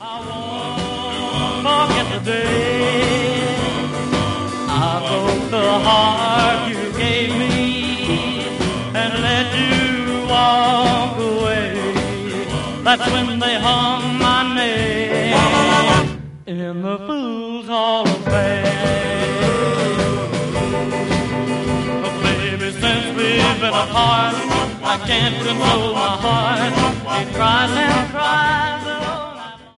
I won't forget the day I broke the heart you gave me and let you walk away. That's when they hung my name in the Fools Hall of Fame. But baby, since we've been apart, I can't control my heart. It cries and cries.